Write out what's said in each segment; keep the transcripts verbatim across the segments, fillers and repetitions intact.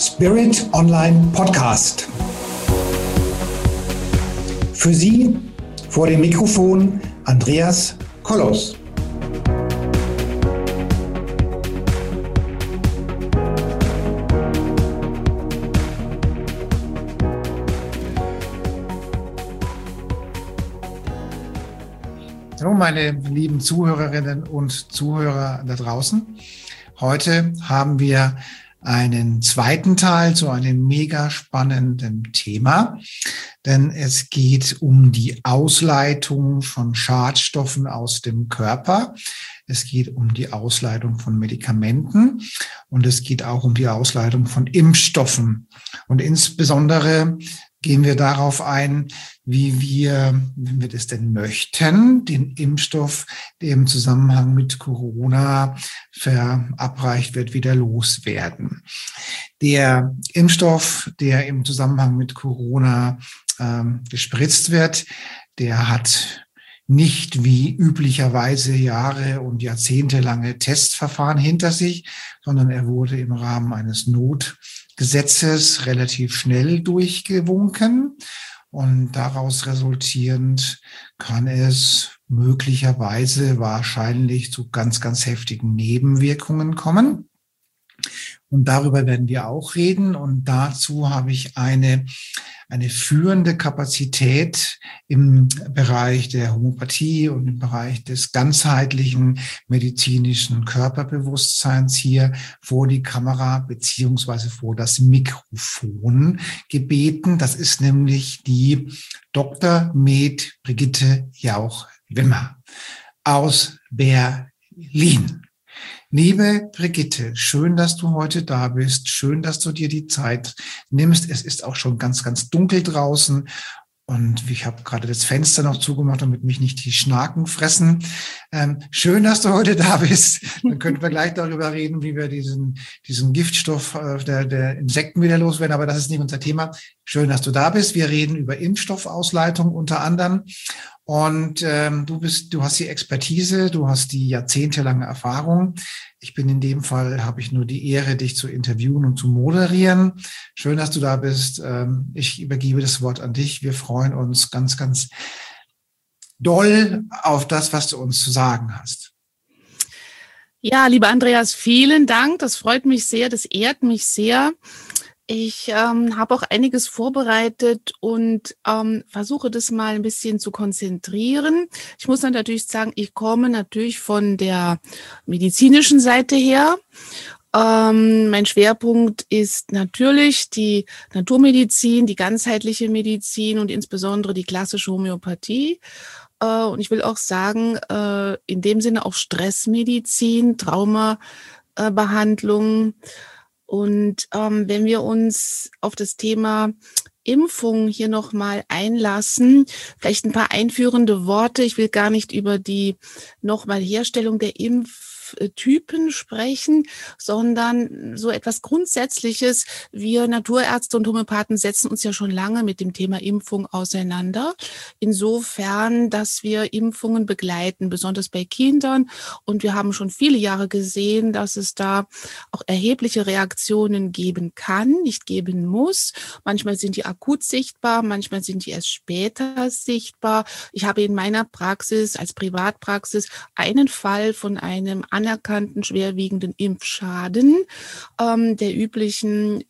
Spirit Online Podcast. Für Sie vor dem Mikrofon Andreas Kollos. Hallo meine lieben Zuhörerinnen und Zuhörer da draußen. Heute haben wir einen zweiten Teil zu einem mega spannenden Thema, denn es geht um die Ausleitung von Schadstoffen aus dem Körper. Es geht um die Ausleitung von Medikamenten und es geht auch um die Ausleitung von Impfstoffen. Und insbesondere gehen wir darauf ein, wie wir, wenn wir das denn möchten, den Impfstoff, der im Zusammenhang mit Corona verabreicht wird, wieder loswerden. Der Impfstoff, der im Zusammenhang mit Corona ähm, gespritzt wird, der hat nicht wie üblicherweise Jahre und jahrzehntelange Testverfahren hinter sich, sondern er wurde im Rahmen eines Notgesetzes relativ schnell durchgewunken. Und daraus resultierend kann es möglicherweise wahrscheinlich zu ganz, ganz heftigen Nebenwirkungen kommen. Und darüber werden wir auch reden. Und dazu habe ich eine, eine führende Kapazität im Bereich der Homöopathie und im Bereich des ganzheitlichen medizinischen Körperbewusstseins hier vor die Kamera beziehungsweise vor das Mikrofon gebeten. Das ist nämlich die Doktor Med Brigitte Jauch-Wimmer aus Berlin. Liebe Brigitte, schön, dass du heute da bist. Schön, dass du dir die Zeit nimmst. Es ist auch schon ganz, ganz dunkel draußen. Und ich habe gerade das Fenster noch zugemacht, damit mich nicht die Schnaken fressen. Ähm, schön, dass du heute da bist. Dann könnten wir gleich darüber reden, wie wir diesen, diesen Giftstoff äh, der, der Insekten wieder loswerden. Aber das ist nicht unser Thema. Schön, dass du da bist. Wir reden über Impfstoffausleitung unter anderem. Und ähm, du bist, du hast die Expertise, du hast die jahrzehntelange Erfahrung. Ich bin in dem Fall, habe ich nur die Ehre, dich zu interviewen und zu moderieren. Schön, dass du da bist. Ähm, ich übergebe das Wort an dich. Wir freuen uns ganz, ganz doll auf das, was du uns zu sagen hast. Ja, lieber Andreas, vielen Dank. Das freut mich sehr, das ehrt mich sehr. Ich ähm, habe auch einiges vorbereitet und ähm, versuche das mal ein bisschen zu konzentrieren. Ich muss dann natürlich sagen, ich komme natürlich von der medizinischen Seite her. Ähm, mein Schwerpunkt ist natürlich die Naturmedizin, die ganzheitliche Medizin und insbesondere die klassische Homöopathie. Äh, und ich will auch sagen, äh, in dem Sinne auch Stressmedizin, Traumabehandlung. Äh, Und ähm, wenn wir uns auf das Thema Impfung hier nochmal einlassen, vielleicht ein paar einführende Worte. Ich will gar nicht über die nochmal Herstellung der Impftypen sprechen, sondern so etwas Grundsätzliches. Wir Naturärzte und Homöopathen setzen uns ja schon lange mit dem Thema Impfung auseinander. Insofern, dass wir Impfungen begleiten, besonders bei Kindern. Und wir haben schon viele Jahre gesehen, dass es da auch erhebliche Reaktionen geben kann, nicht geben muss. Manchmal sind die akut sichtbar, manchmal sind die erst später sichtbar. Ich habe in meiner Praxis als Privatpraxis einen Fall von einem anerkannten schwerwiegenden Impfschaden ähm, der üblichen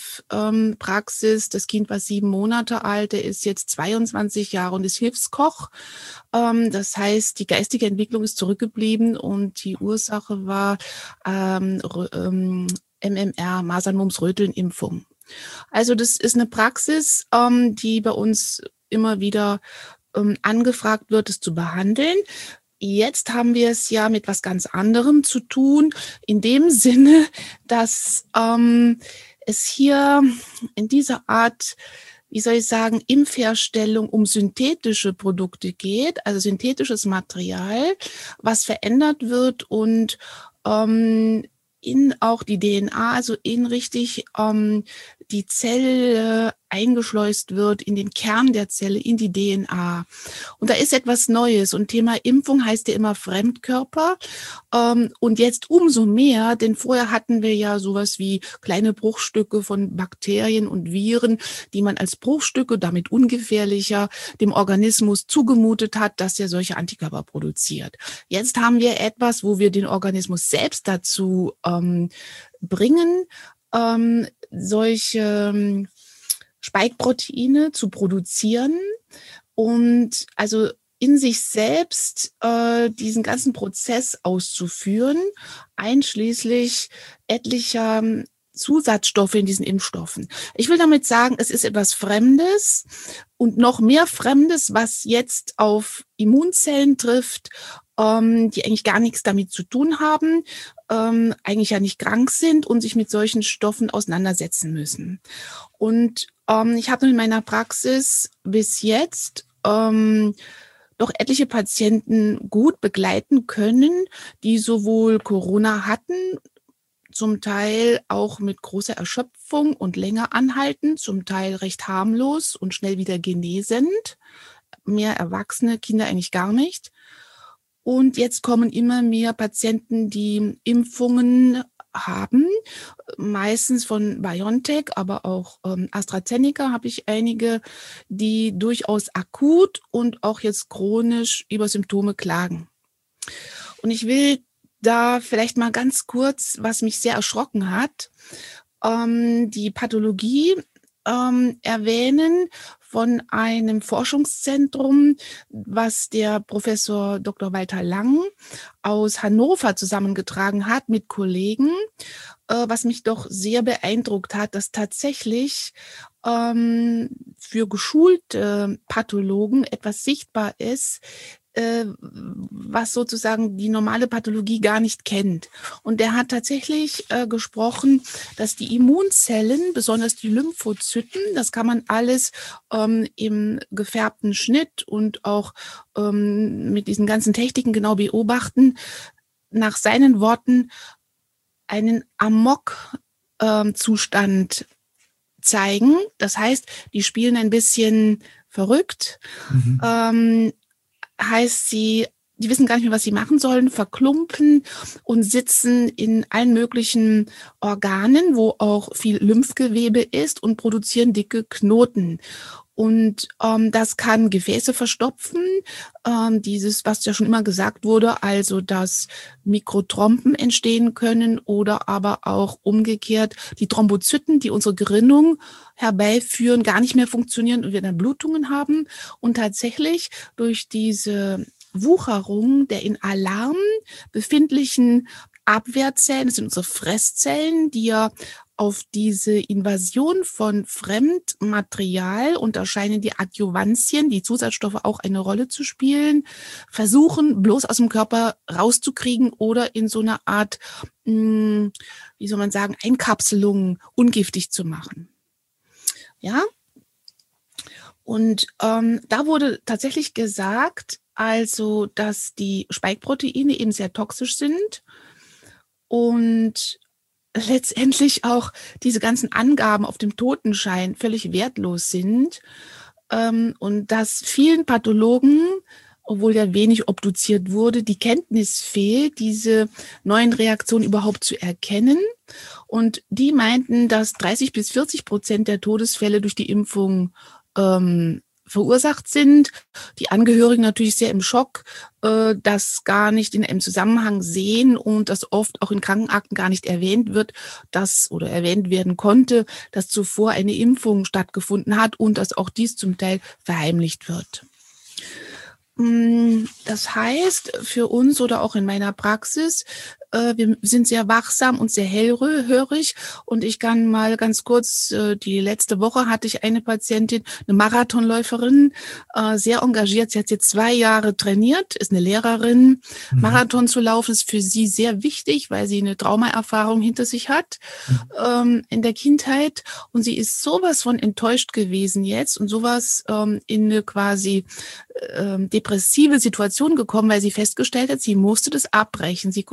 Impfpraxis. Ähm, das Kind war sieben Monate alt, er ist jetzt zweiundzwanzig Jahre und ist Hilfskoch. Ähm, das heißt, die geistige Entwicklung ist zurückgeblieben und die Ursache war ähm, ähm, M M R, Masern-Mumps-Röteln-Impfung. Also das ist eine Praxis, ähm, die bei uns immer wieder ähm, angefragt wird, es zu behandeln. Jetzt haben wir es ja mit was ganz anderem zu tun, in dem Sinne, dass ähm, es hier in dieser Art, wie soll ich sagen, Impfherstellung um synthetische Produkte geht, also synthetisches Material, was verändert wird und ähm, in auch die D N A, also in richtig ähm, die Zelle eingeschleust wird in den Kern der Zelle, in die D N A. Und da ist etwas Neues. Und Thema Impfung heißt ja immer Fremdkörper. Ähm, und jetzt umso mehr, denn vorher hatten wir ja sowas wie kleine Bruchstücke von Bakterien und Viren, die man als Bruchstücke, damit ungefährlicher, dem Organismus zugemutet hat, dass er solche Antikörper produziert. Jetzt haben wir etwas, wo wir den Organismus selbst dazu ähm, bringen, ähm, solche ähm, Spike-Proteine zu produzieren und also in sich selbst äh, diesen ganzen Prozess auszuführen, einschließlich etlicher Zusatzstoffe in diesen Impfstoffen. Ich will damit sagen, es ist etwas Fremdes und noch mehr Fremdes, was jetzt auf Immunzellen trifft, ähm, die eigentlich gar nichts damit zu tun haben, ähm, eigentlich ja nicht krank sind und sich mit solchen Stoffen auseinandersetzen müssen. Und ähm, ich habe in meiner Praxis bis jetzt ähm, doch etliche Patienten gut begleiten können, die sowohl Corona hatten, zum Teil auch mit großer Erschöpfung und länger anhalten, zum Teil recht harmlos und schnell wieder genesend. Mehr Erwachsene, Kinder eigentlich gar nicht. Und jetzt kommen immer mehr Patienten, die Impfungen haben, meistens von BioNTech, aber auch ähm, AstraZeneca habe ich einige, die durchaus akut und auch jetzt chronisch über Symptome klagen. Und ich will da vielleicht mal ganz kurz, was mich sehr erschrocken hat, ähm, die Pathologie ähm, erwähnen von einem Forschungszentrum, was der Professor Doktor Walter Lang aus Hannover zusammengetragen hat mit Kollegen, äh, was mich doch sehr beeindruckt hat, dass tatsächlich ähm, für geschulte Pathologen etwas sichtbar ist, was sozusagen die normale Pathologie gar nicht kennt. Und er hat tatsächlich äh, gesprochen, dass die Immunzellen, besonders die Lymphozyten, das kann man alles ähm, im gefärbten Schnitt und auch ähm, mit diesen ganzen Techniken genau beobachten, nach seinen Worten einen Amok-Zustand ähm, zeigen. Das heißt, die spielen ein bisschen verrückt, mhm. ähm, heißt sie, die wissen gar nicht mehr, was sie machen sollen, verklumpen und sitzen in allen möglichen Organen, wo auch viel Lymphgewebe ist und produzieren dicke Knoten. Und ähm, das kann Gefäße verstopfen, ähm, dieses, was ja schon immer gesagt wurde, also dass Mikrothromben entstehen können oder aber auch umgekehrt die Thrombozyten, die unsere Gerinnung herbeiführen, gar nicht mehr funktionieren und wir dann Blutungen haben. Und tatsächlich durch diese Wucherung der in Alarm befindlichen Abwehrzellen, das sind unsere Fresszellen, die ja auf diese Invasion von Fremdmaterial, und da scheinen die Adjuvantien, die Zusatzstoffe, auch eine Rolle zu spielen, versuchen bloß aus dem Körper rauszukriegen oder in so einer Art, mh, wie soll man sagen, Einkapselung ungiftig zu machen. Ja? Und ähm, da wurde tatsächlich gesagt, also, dass die Spike-Proteine eben sehr toxisch sind und letztendlich auch diese ganzen Angaben auf dem Totenschein völlig wertlos sind ähm, und dass vielen Pathologen, obwohl ja wenig obduziert wurde, die Kenntnis fehlt, diese neuen Reaktionen überhaupt zu erkennen. Und die meinten, dass dreißig bis vierzig Prozent der Todesfälle durch die Impfung ähm, verursacht sind. Die Angehörigen natürlich sehr im Schock, äh, das gar nicht in einem Zusammenhang sehen und das oft auch in Krankenakten gar nicht erwähnt wird, dass oder erwähnt werden konnte, dass zuvor eine Impfung stattgefunden hat und dass auch dies zum Teil verheimlicht wird. Das heißt, für uns oder auch in meiner Praxis, äh, wir sind sehr wachsam und sehr hellhörig. Und ich kann mal ganz kurz, äh, die letzte Woche hatte ich eine Patientin, eine Marathonläuferin, äh, sehr engagiert. Sie hat jetzt zwei Jahre trainiert, ist eine Lehrerin. Mhm. Marathon zu laufen ist für sie sehr wichtig, weil sie eine Traumaerfahrung hinter sich hat mhm. ähm, in der Kindheit. Und sie ist sowas von enttäuscht gewesen jetzt und sowas ähm, in eine quasi ähm, depressive Situation gekommen, weil sie festgestellt hat, sie musste das abbrechen. Sie konnte nur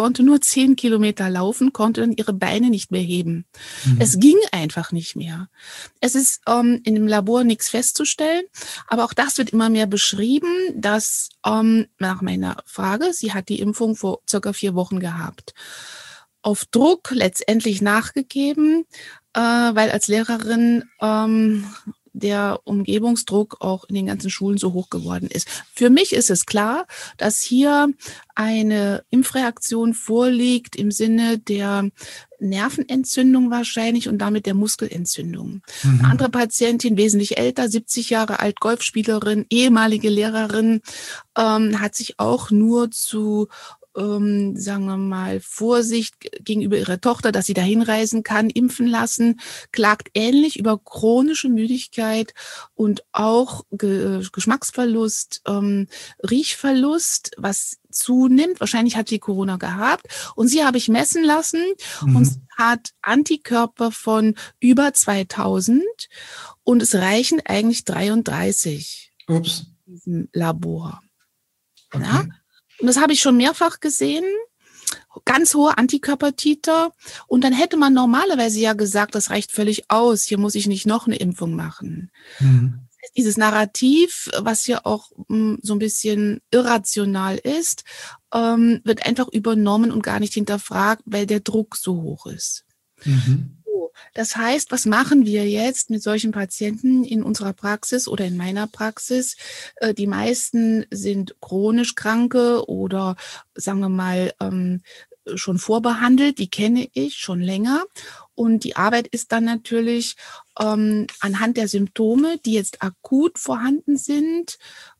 zehn Kilometer laufen, konnte dann ihre Beine nicht mehr heben. Mhm. Es ging einfach nicht mehr. Es ist ähm, in dem Labor nichts festzustellen, aber auch das wird immer mehr beschrieben, dass ähm, nach meiner Frage, sie hat die Impfung vor circa vier Wochen gehabt, auf Druck letztendlich nachgegeben, äh, weil als Lehrerin ähm, der Umgebungsdruck auch in den ganzen Schulen so hoch geworden ist. Für mich ist es klar, dass hier eine Impfreaktion vorliegt im Sinne der Nervenentzündung wahrscheinlich und damit der Muskelentzündung. Mhm. Eine andere Patientin, wesentlich älter, siebzig Jahre alt, Golfspielerin, ehemalige Lehrerin, ähm, hat sich auch nur zu Ähm, sagen wir mal, Vorsicht gegenüber ihrer Tochter, dass sie da hinreisen kann, impfen lassen, klagt ähnlich über chronische Müdigkeit und auch Ge- Geschmacksverlust, ähm, Riechverlust, was zunimmt. Wahrscheinlich hat sie Corona gehabt und sie habe ich messen lassen mhm. und hat Antikörper von über zweitausend und es reichen eigentlich dreiunddreißig. Ups. In diesem Labor. Okay. Ja? Und das habe ich schon mehrfach gesehen, ganz hohe Antikörpertiter. Und dann hätte man normalerweise ja gesagt, das reicht völlig aus, hier muss ich nicht noch eine Impfung machen. Mhm. Dieses Narrativ, was ja auch mh, so ein bisschen irrational ist, ähm, wird einfach übernommen und gar nicht hinterfragt, weil der Druck so hoch ist. Mhm. Das heißt, was machen wir jetzt mit solchen Patienten in unserer Praxis oder in meiner Praxis? Die meisten sind chronisch Kranke oder sagen wir mal schon vorbehandelt. Die kenne ich schon länger. Und die Arbeit ist dann natürlich anhand der Symptome, die jetzt akut vorhanden sind,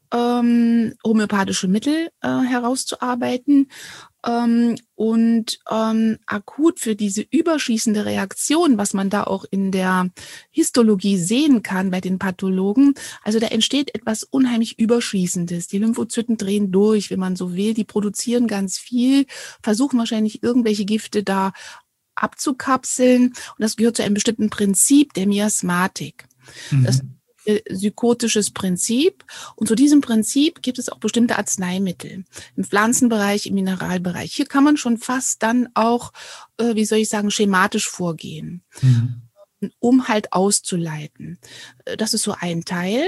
homöopathische Mittel herauszuarbeiten. Ähm, und ähm, akut für diese überschießende Reaktion, was man da auch in der Histologie sehen kann bei den Pathologen, also da entsteht etwas unheimlich Überschießendes. Die Lymphozyten drehen durch, wenn man so will, die produzieren ganz viel, versuchen wahrscheinlich irgendwelche Gifte da abzukapseln und das gehört zu einem bestimmten Prinzip der Miasmatik. Mhm. Das psychotisches Prinzip. Und zu diesem Prinzip gibt es auch bestimmte Arzneimittel im Pflanzenbereich, im Mineralbereich. Hier kann man schon fast dann auch, äh, wie soll ich sagen, schematisch vorgehen, mhm. um halt auszuleiten. Das ist so ein Teil.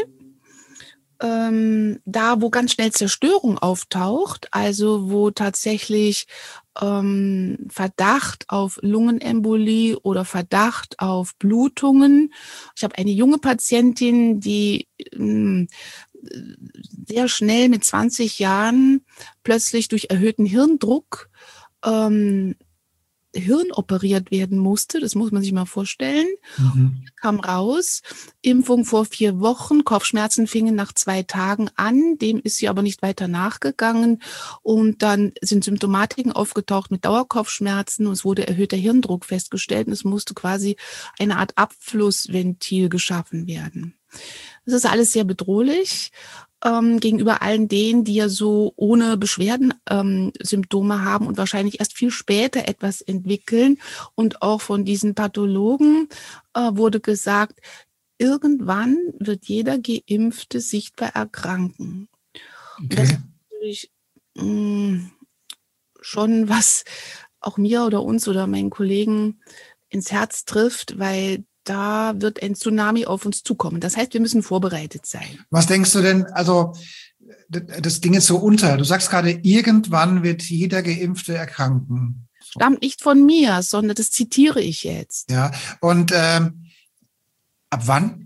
Ähm, da, wo ganz schnell Zerstörung auftaucht, also wo tatsächlich ähm, Verdacht auf Lungenembolie oder Verdacht auf Blutungen. Ich habe eine junge Patientin, die ähm, sehr schnell mit zwanzig Jahren plötzlich durch erhöhten Hirndruck ähm, Hirn operiert werden musste. Das muss man sich mal vorstellen. Mhm. Kam raus, Impfung vor vier Wochen, Kopfschmerzen fingen nach zwei Tagen an, dem ist sie aber nicht weiter nachgegangen und dann sind Symptomatiken aufgetaucht mit Dauerkopfschmerzen und es wurde erhöhter Hirndruck festgestellt und es musste quasi eine Art Abflussventil geschaffen werden. Das ist alles sehr bedrohlich. Ähm, gegenüber allen denen, die ja so ohne Beschwerden ähm, Symptome haben und wahrscheinlich erst viel später etwas entwickeln. Und auch von diesen Pathologen äh, wurde gesagt, irgendwann wird jeder Geimpfte sichtbar erkranken. Okay. Und das ist natürlich mh, schon was auch mir oder uns oder meinen Kollegen ins Herz trifft, weil da wird ein Tsunami auf uns zukommen. Das heißt, wir müssen vorbereitet sein. Was denkst du denn, also das ging jetzt so unter. Du sagst gerade, irgendwann wird jeder Geimpfte erkranken. Stammt nicht von mir, sondern das zitiere ich jetzt. Ja, und ähm, ab wann?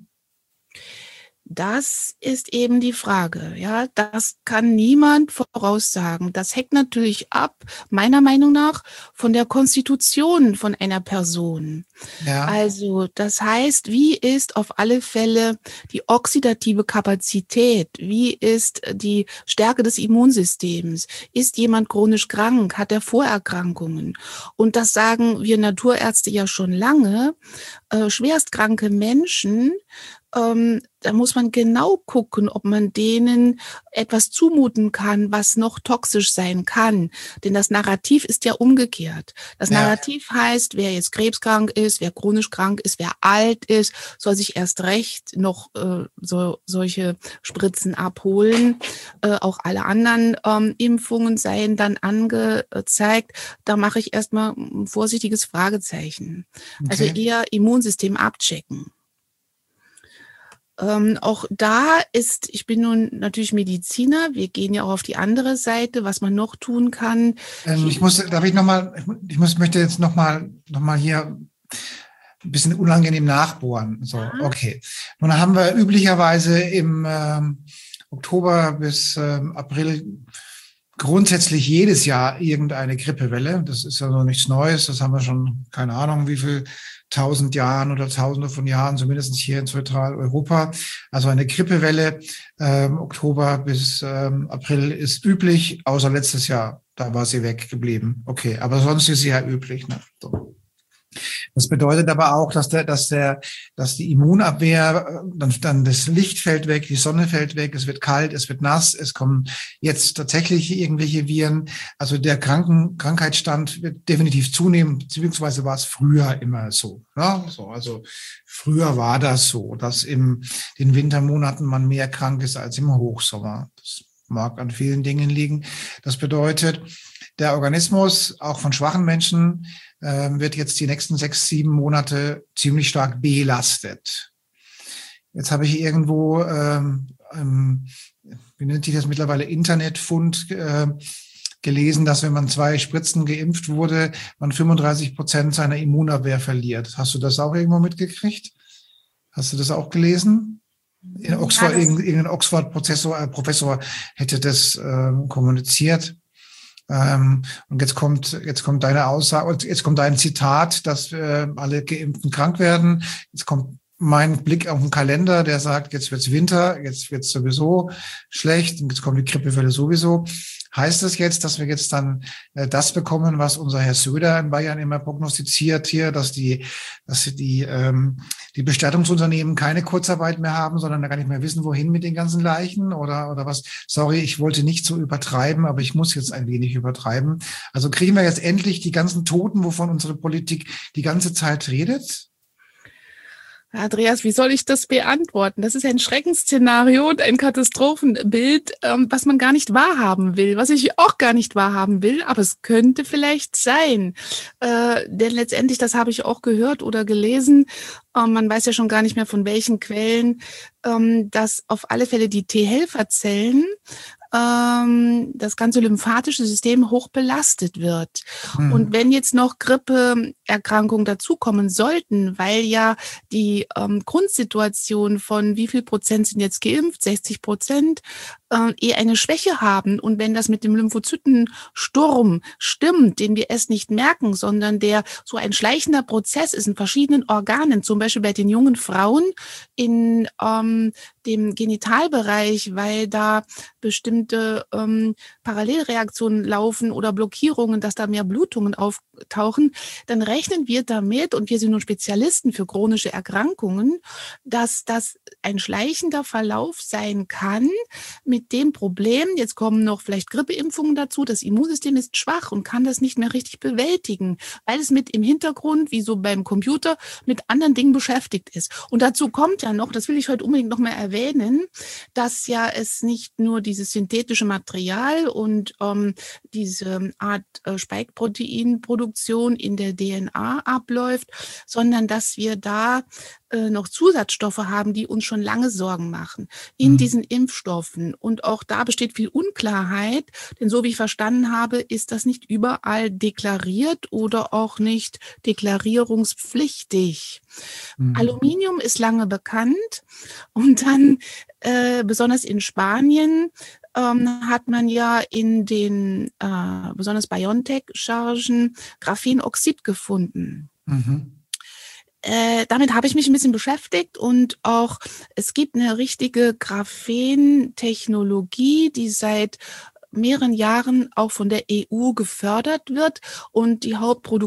Das ist eben die Frage. Ja, das kann niemand voraussagen. Das hängt natürlich ab, meiner Meinung nach, von der Konstitution von einer Person. Ja. Also, das heißt, wie ist auf alle Fälle die oxidative Kapazität? Wie ist die Stärke des Immunsystems? Ist jemand chronisch krank? Hat er Vorerkrankungen? Und das sagen wir Naturärzte ja schon lange. äh, schwerstkranke Menschen, ähm, da muss man genau gucken, ob man denen etwas zumuten kann, was noch toxisch sein kann. Denn das Narrativ ist ja umgekehrt. Das Ja. Narrativ heißt, wer jetzt krebskrank ist, wer chronisch krank ist, wer alt ist, soll sich erst recht noch äh, so solche Spritzen abholen. Äh, auch alle anderen ähm, Impfungen seien dann angezeigt. Da mache ich erstmal ein vorsichtiges Fragezeichen. Okay. Also eher Immunsystem abchecken. Ähm, auch da ist, ich bin nun natürlich Mediziner, wir gehen ja auch auf die andere Seite, was man noch tun kann. Ähm, ich muss, darf ich nochmal, ich muss, möchte jetzt nochmal, noch mal hier ein bisschen unangenehm nachbohren. So, Ja. Okay. Nun haben wir üblicherweise im ähm, Oktober bis ähm, April grundsätzlich jedes Jahr irgendeine Grippewelle. Das ist ja noch nichts Neues. Das haben wir schon, keine Ahnung, wie viel tausend Jahren oder tausende von Jahren, zumindest hier in Zentraleuropa. Also eine Grippewelle ähm, Oktober bis ähm, April ist üblich, außer letztes Jahr. Da war sie weggeblieben. Okay, aber sonst ist sie ja üblich. Ne? So. Das bedeutet aber auch, dass der, dass der, dass die Immunabwehr, dann, dann das Licht fällt weg, die Sonne fällt weg, es wird kalt, es wird nass, es kommen jetzt tatsächlich irgendwelche Viren. Also der Kranken, Krankheitsstand wird definitiv zunehmen, beziehungsweise war es früher immer so. Ne? So, also früher war das so, dass in den Wintermonaten man mehr krank ist als im Hochsommer. Das mag an vielen Dingen liegen. Das bedeutet, der Organismus, auch von schwachen Menschen, wird jetzt die nächsten sechs, sieben Monate ziemlich stark belastet. Jetzt habe ich irgendwo, ähm, ähm, wie nennt sich das mittlerweile, Internetfund äh, gelesen, dass wenn man zwei Spritzen geimpft wurde, man fünfunddreißig Prozent seiner Immunabwehr verliert. Hast du das auch irgendwo mitgekriegt? Hast du das auch gelesen? In Oxford, ja, irgendein Oxford-Professor äh, Professor hätte das äh, kommuniziert. Ähm, und jetzt kommt, jetzt kommt deine Aussage, jetzt kommt dein Zitat, dass äh, alle Geimpften krank werden. Jetzt kommt mein Blick auf den Kalender, der sagt, jetzt wird's Winter, jetzt wird's sowieso schlecht und jetzt kommt die Grippewelle sowieso. Heißt das jetzt, dass wir jetzt dann äh, das bekommen, was unser Herr Söder in Bayern immer prognostiziert hier, dass die, dass die, ähm, die Bestattungsunternehmen keine Kurzarbeit mehr haben, sondern da gar nicht mehr wissen, wohin mit den ganzen Leichen oder, oder was? Sorry, ich wollte nicht so übertreiben, aber ich muss jetzt ein wenig übertreiben. Also kriegen wir jetzt endlich die ganzen Toten, wovon unsere Politik die ganze Zeit redet? Andreas, wie soll ich das beantworten? Das ist ein Schreckensszenario und ein Katastrophenbild, ähm, was man gar nicht wahrhaben will, was ich auch gar nicht wahrhaben will, aber es könnte vielleicht sein. Äh, denn letztendlich, das habe ich auch gehört oder gelesen, äh, man weiß ja schon gar nicht mehr von welchen Quellen, ähm, dass auf alle Fälle die T-Helferzellen, ähm, das ganze lymphatische System hoch belastet wird. Mhm. Und wenn jetzt noch Grippeerkrankungen dazukommen sollten, weil ja die ähm, Grundsituation von wie viel Prozent sind jetzt geimpft, sechzig Prozent, äh, eher eine Schwäche haben. Und wenn das mit dem Lymphozytensturm stimmt, den wir erst nicht merken, sondern der so ein schleichender Prozess ist in verschiedenen Organen, zum Beispiel bei den jungen Frauen in ähm, dem Genitalbereich, weil da bestimmte ähm, Parallelreaktionen laufen oder Blockierungen, dass da mehr Blutungen auftauchen, dann rechnen wir damit, und wir sind nun Spezialisten für chronische Erkrankungen, dass das ein schleichender Verlauf sein kann mit dem Problem, jetzt kommen noch vielleicht Grippeimpfungen dazu, das Immunsystem ist schwach und kann das nicht mehr richtig bewältigen, weil es mit im Hintergrund, wie so beim Computer, mit anderen Dingen beschäftigt ist. Und dazu kommt ja noch, das will ich heute unbedingt noch mal erwähnen, dass ja es nicht nur dieses synthetische Material und ähm, diese Art äh, Spike-Protein-Produktion in der D N A abläuft, sondern dass wir da äh, noch Zusatzstoffe haben, die uns schon lange Sorgen machen in mhm. diesen Impfstoffen. Und auch da besteht viel Unklarheit, denn so wie ich verstanden habe, ist das nicht überall deklariert oder auch nicht deklarierungspflichtig. Mhm. Aluminium ist lange bekannt und dann äh, besonders in Spanien ähm, hat man ja in den äh, besonders BioNTech-Chargen Graphenoxid gefunden. Mhm. Äh, damit habe ich mich ein bisschen beschäftigt und auch es gibt eine richtige Graphen-Technologie, die seit mehreren Jahren auch von der E U gefördert wird und die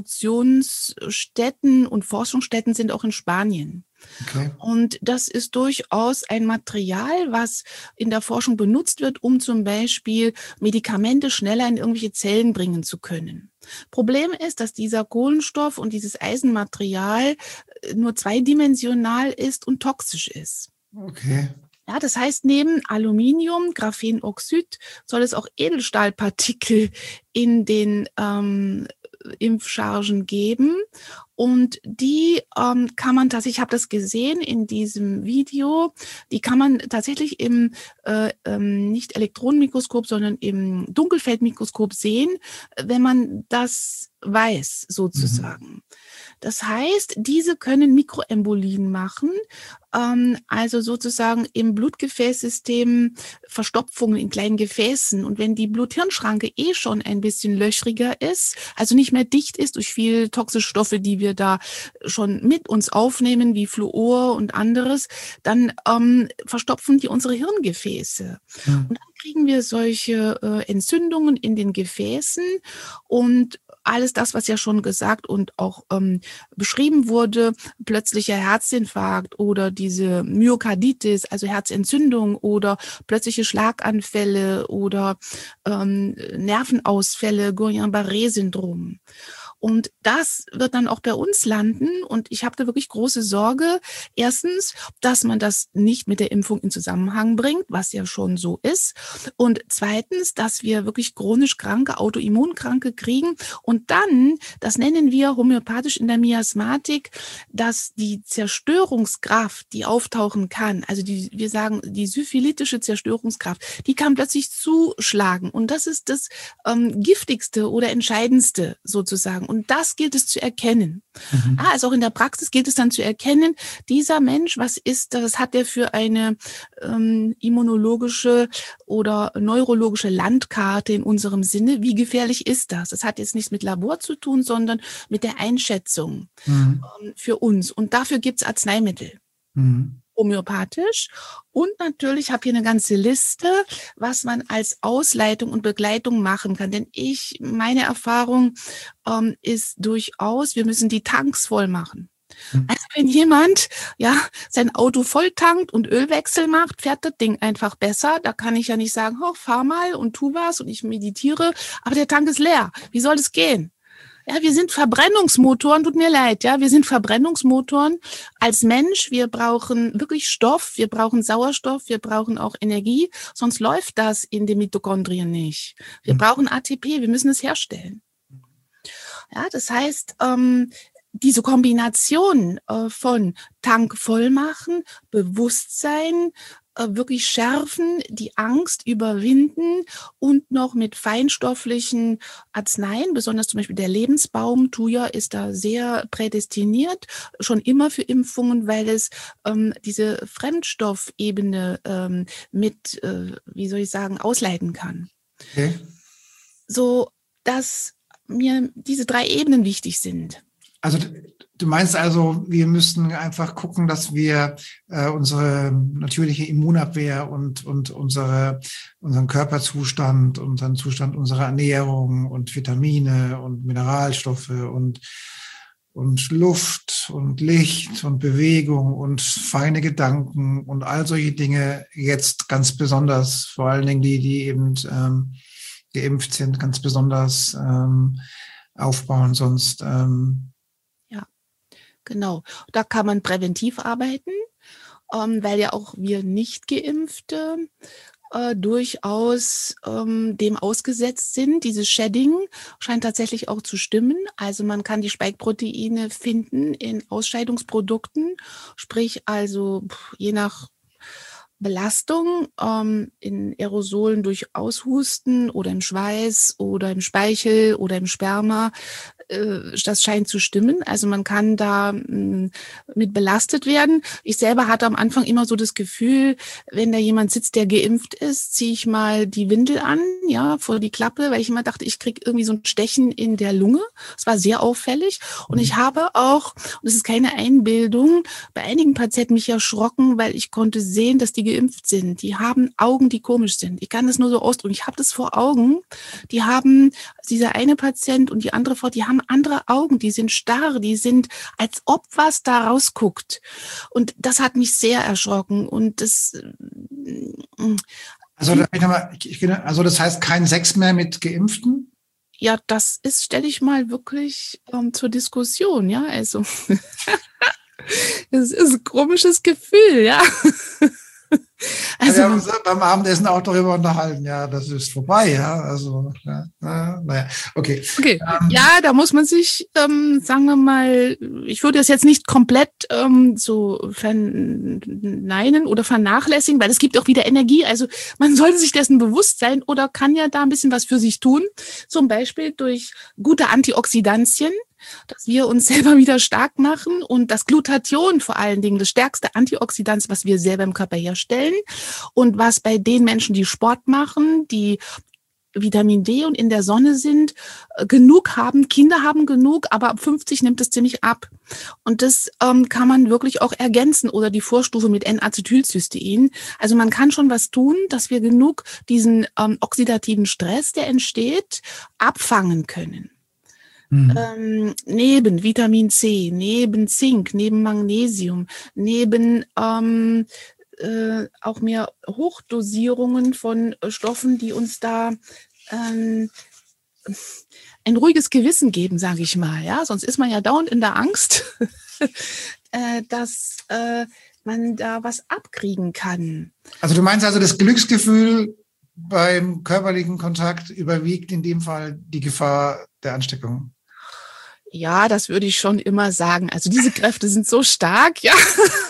Hauptproduktionsstätten und Forschungsstätten sind auch in Spanien. Okay. Und das ist durchaus ein Material, was in der Forschung benutzt wird, um zum Beispiel Medikamente schneller in irgendwelche Zellen bringen zu können. Problem ist, dass dieser Kohlenstoff und dieses Eisenmaterial nur zweidimensional ist und toxisch ist. Okay. Ja, das heißt, neben Aluminium, Graphenoxid soll es auch Edelstahlpartikel in den ähm, Impfchargen geben. Und die ähm, kann man tatsächlich, ich habe das gesehen in diesem Video, die kann man tatsächlich im äh, ähm, nicht Elektronenmikroskop, sondern im Dunkelfeldmikroskop sehen, wenn man das weiß, sozusagen. Mhm. Das heißt, diese können Mikroembolien machen, ähm, also sozusagen im Blutgefäßsystem Verstopfungen in kleinen Gefäßen. Und wenn die Blut-Hirn-Schranke eh schon ein bisschen löchriger ist, also nicht mehr dicht ist durch viel toxische Stoffe, die wir da schon mit uns aufnehmen, wie Fluor und anderes, dann ähm, verstopfen die unsere Hirngefäße. Mhm. Und dann kriegen wir solche äh, Entzündungen in den Gefäßen und alles das, was ja schon gesagt und auch ähm, beschrieben wurde, plötzlicher Herzinfarkt oder diese Myokarditis, also Herzentzündung oder plötzliche Schlaganfälle oder ähm, Nervenausfälle, Guillain-Barré-Syndrom. Und das wird dann auch bei uns landen. Und ich habe da wirklich große Sorge. Erstens, dass man das nicht mit der Impfung in Zusammenhang bringt, was ja schon so ist. Und zweitens, dass wir wirklich chronisch Kranke, Autoimmunkranke kriegen. Und dann, das nennen wir homöopathisch in der Miasmatik, dass die Zerstörungskraft, die auftauchen kann, also die, wir sagen, die syphilitische Zerstörungskraft, die kann plötzlich zuschlagen. Und das ist das ähm, Giftigste oder Entscheidendste sozusagen. Und das gilt es zu erkennen. Mhm. Ah, also auch in der Praxis gilt es dann zu erkennen, dieser Mensch, was ist das, was hat der für eine ähm, immunologische oder neurologische Landkarte in unserem Sinne? Wie gefährlich ist das? Das hat jetzt nichts mit Labor zu tun, sondern mit der Einschätzung mhm. ähm, für uns. Und dafür gibt es Arzneimittel. Mhm. Homöopathisch. Und natürlich habe ich hier eine ganze Liste, was man als Ausleitung und Begleitung machen kann. Denn ich, meine Erfahrung ähm, ist durchaus, wir müssen die Tanks voll machen. Mhm. Also wenn jemand ja sein Auto voll tankt und Ölwechsel macht, fährt das Ding einfach besser. Da kann ich ja nicht sagen, oh, fahr mal und tu was und ich meditiere, aber der Tank ist leer. Wie soll das gehen? Ja, wir sind Verbrennungsmotoren, tut mir leid, ja, wir sind Verbrennungsmotoren als Mensch. Wir brauchen wirklich Stoff, wir brauchen Sauerstoff, wir brauchen auch Energie, sonst läuft das in den Mitochondrien nicht. Wir brauchen A T P, wir müssen es herstellen. Ja, das heißt, ähm, diese Kombination äh, von Tank voll machen, Bewusstsein, wirklich schärfen, die Angst überwinden und noch mit feinstofflichen Arzneien, besonders zum Beispiel der Lebensbaum, Thuja ist da sehr prädestiniert, schon immer für Impfungen, weil es ähm, diese Fremdstoffebene ähm, mit, äh, wie soll ich sagen, ausleiten kann. Okay. So, dass mir diese drei Ebenen wichtig sind. Also du meinst also, wir müssten einfach gucken, dass wir äh, unsere natürliche Immunabwehr und und unsere unseren Körperzustand, unseren Zustand unserer Ernährung und Vitamine und Mineralstoffe und und Luft und Licht und Bewegung und feine Gedanken und all solche Dinge jetzt ganz besonders, vor allen Dingen die, die eben ähm, geimpft sind, ganz besonders ähm, aufbauen, sonst ähm, Genau, da kann man präventiv arbeiten, ähm, weil ja auch wir Nicht-Geimpfte äh, durchaus ähm, dem ausgesetzt sind. Dieses Shedding scheint tatsächlich auch zu stimmen. Also man kann die Spike-Proteine finden in Ausscheidungsprodukten, sprich also je nach Belastung ähm, in Aerosolen durch Aushusten oder im Schweiß oder im Speichel oder im Sperma äh, das scheint zu stimmen. Also man kann da mh, mit belastet werden. Ich selber hatte am Anfang immer so das Gefühl, wenn da jemand sitzt, der geimpft ist, ziehe ich mal die Windel an, ja, vor die Klappe, weil ich immer dachte, ich kriege irgendwie so ein Stechen in der Lunge. Es war sehr auffällig. Und ich habe auch, und es ist keine Einbildung, bei einigen Patienten mich erschrocken, weil ich konnte sehen, dass die geimpft sind. Die haben Augen, die komisch sind. Ich kann das nur so ausdrücken. Ich habe das vor Augen. Die haben, dieser eine Patient und die andere Frau, die haben andere Augen. Die sind starr. Die sind, als ob was da rausguckt. Und das hat mich sehr erschrocken. Und das... Also, ich mal, ich, also das heißt kein Sex mehr mit Geimpften? Ja, das ist, stelle ich mal wirklich ähm, zur Diskussion, ja, also es ist ein komisches Gefühl, ja. Also ja, wir haben uns beim Abendessen auch darüber unterhalten, ja, das ist vorbei, ja, also, ja, naja, okay. Okay, ähm, ja, da muss man sich, ähm, sagen wir mal, ich würde es jetzt nicht komplett ähm, so verneinen oder vernachlässigen, weil es gibt auch wieder Energie, also man sollte sich dessen bewusst sein oder kann ja da ein bisschen was für sich tun, zum Beispiel durch gute Antioxidantien, dass wir uns selber wieder stark machen und das Glutathion vor allen Dingen, das stärkste Antioxidant, was wir selber im Körper herstellen und was bei den Menschen, die Sport machen, die Vitamin D und in der Sonne sind, genug haben. Kinder haben genug, aber ab fünfzig nimmt es ziemlich ab. Und das ähm, kann man wirklich auch ergänzen oder die Vorstufe mit N-Acetylcystein. Also man kann schon was tun, dass wir genug diesen ähm, oxidativen Stress, der entsteht, abfangen können. Mhm. Ähm, neben Vitamin C, neben Zink, neben Magnesium, neben ähm, äh, auch mehr Hochdosierungen von Stoffen, die uns da ähm, ein ruhiges Gewissen geben, sage ich mal. Ja, sonst ist man ja dauernd in der Angst, äh, dass äh, man da was abkriegen kann. Also du meinst also, das Glücksgefühl beim körperlichen Kontakt überwiegt in dem Fall die Gefahr der Ansteckung? Ja, das würde ich schon immer sagen. Also diese Kräfte sind so stark, ja.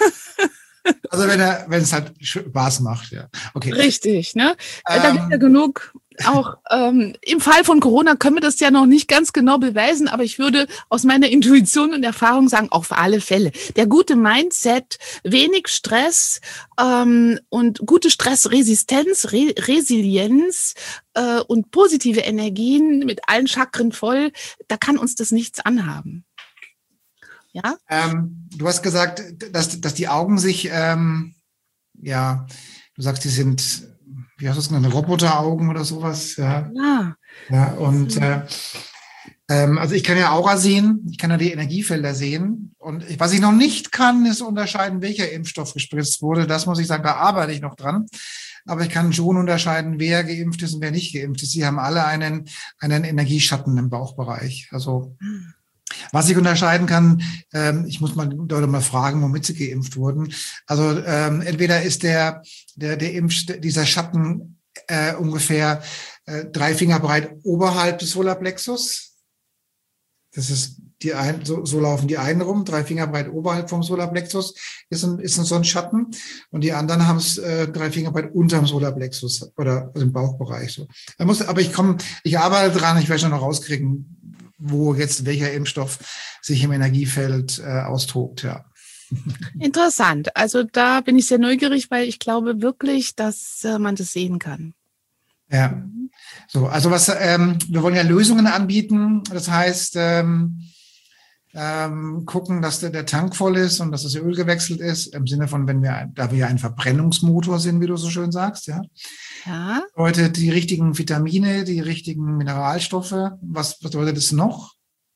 Also wenn er, wenn es halt Spaß macht, ja. Okay. Richtig, ne? Ähm, da gibt ja genug. Auch ähm, im Fall von Corona können wir das ja noch nicht ganz genau beweisen, aber ich würde aus meiner Intuition und Erfahrung sagen, auf alle Fälle. Der gute Mindset, wenig Stress ähm, und gute Stressresistenz, Re Resilienz äh, und positive Energien mit allen Chakren voll, da kann uns das nichts anhaben. Ja? Ähm, du hast gesagt, dass, dass die Augen sich, ähm, ja, du sagst, die sind, wie hast du es genannt, Roboteraugen oder sowas. Ja. Ja. Ja, und äh, ähm, also ich kann ja Aura sehen, ich kann ja die Energiefelder sehen. Und ich, was ich noch nicht kann, ist unterscheiden, welcher Impfstoff gespritzt wurde. Das muss ich sagen, da arbeite ich noch dran. Aber ich kann schon unterscheiden, wer geimpft ist und wer nicht geimpft ist. Sie haben alle einen, einen Energieschatten im Bauchbereich. Also was ich unterscheiden kann, ähm, ich muss mal Leute mal fragen, womit sie geimpft wurden. Also ähm, entweder ist der der der Impf dieser Schatten äh, ungefähr äh, drei Finger breit oberhalb des Solarplexus. Das ist die ein, so, so laufen die einen rum, drei Finger breit oberhalb vom Solarplexus ist ein, ist ein so ein Schatten und die anderen haben es äh, drei Finger breit unterm Solarplexus oder also im Bauchbereich so. Da muss, aber ich komme, ich arbeite dran, ich werde schon noch rauskriegen, wo jetzt welcher Impfstoff sich im Energiefeld äh, austobt, ja. Interessant. Also da bin ich sehr neugierig, weil ich glaube wirklich, dass äh, man das sehen kann. Ja, so, also was, ähm, wir wollen ja Lösungen anbieten. Das heißt, ähm, ähm, gucken, dass der, der Tank voll ist und dass das Öl gewechselt ist, im Sinne von, wenn wir, da wir ja ein Verbrennungsmotor sind, wie du so schön sagst, ja. Ja. Bedeutet die richtigen Vitamine, die richtigen Mineralstoffe. Was bedeutet es noch?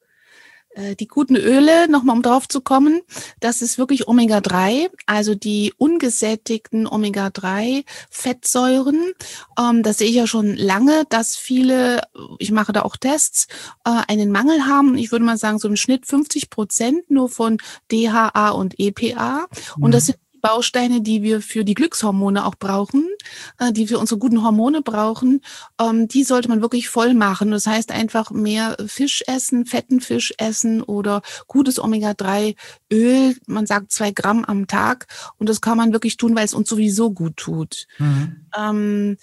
Die guten Öle, nochmal um drauf zu kommen, das ist wirklich Omega drei, also die ungesättigten Omega drei Fettsäuren. Ähm, das sehe ich ja schon lange, dass viele, ich mache da auch Tests, äh, einen Mangel haben. Ich würde mal sagen, so im Schnitt fünfzig Prozent nur von D H A und E P A. Mhm. Und das sind Bausteine, die wir für die Glückshormone auch brauchen, äh, die für unsere guten Hormone brauchen, ähm, die sollte man wirklich voll machen. Das heißt einfach mehr Fisch essen, fetten Fisch essen oder gutes Omega drei Öl. Man sagt zwei Gramm am Tag und das kann man wirklich tun, weil es uns sowieso gut tut. Mhm. Ähm,